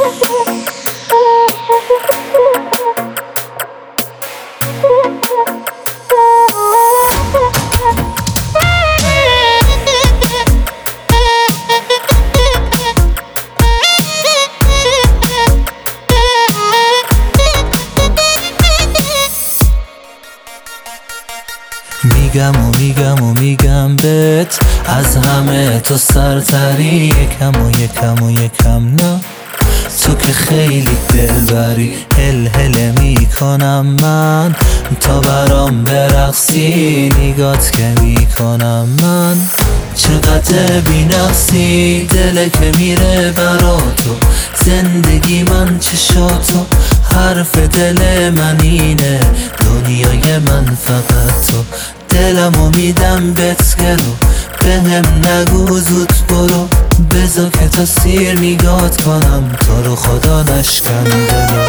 میگم بهت از همه تو سرتری، یکم نه تو که خیلی دلبری. هل میکنم من تا برام برقصی، نگات که میکنم من چقدر بی‌نقصی. دل که میره برا تو، زندگی من چشاتو، حرف دل من اینه، دنیای من فقط تو. دلمو میدم بهت گرو، بهم نگو زود برو، بذار که تا سیر نگات کنم، تو رو خدا نشکن دلو.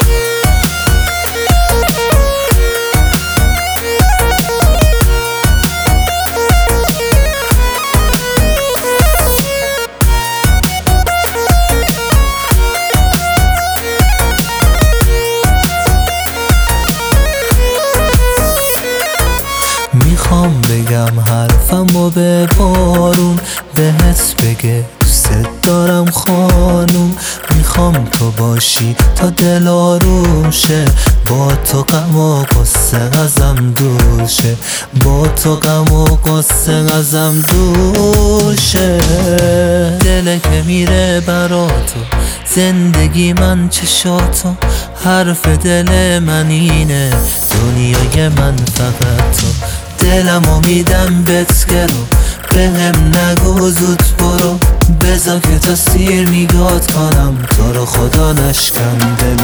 میخوام بگم حرفمو به بارون، بهت بگه دوست دارم خانوم. میخوام تو باشی تا دل آروم شه، با تو غم و غصه ازم دور شه، با تو غم و غصه ازم دور شه. دل که میره برا تو، زندگی من چشاتو، حرف دل من اینه، دنیای من فقط تو. دلمو میدم بهت گرو، بهم نگو زود برو، بذار که تا سیر نگات کنم، تو رو خدا نشکن دلو.